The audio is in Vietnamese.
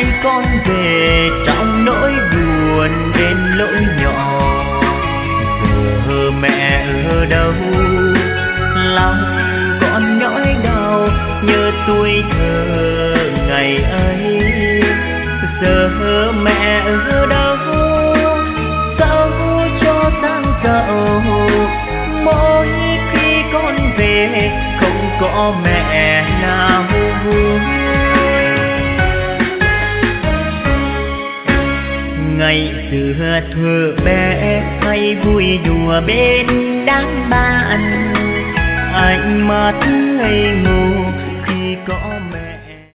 hai con về trong nỗi buồn bên lỗi nhỏ. Giờ mẹ ở đâu, lòng con nhói đau nhớ tuổi thơ ngày ấy. Giờ mẹ ở đâu, dẫu cho sang giàu, mỗi khi con về không có mẹ nào vui. Ngày xưa thuở bé hay vui đùa bên đám bạn, ánh mắt ngây ngô khi có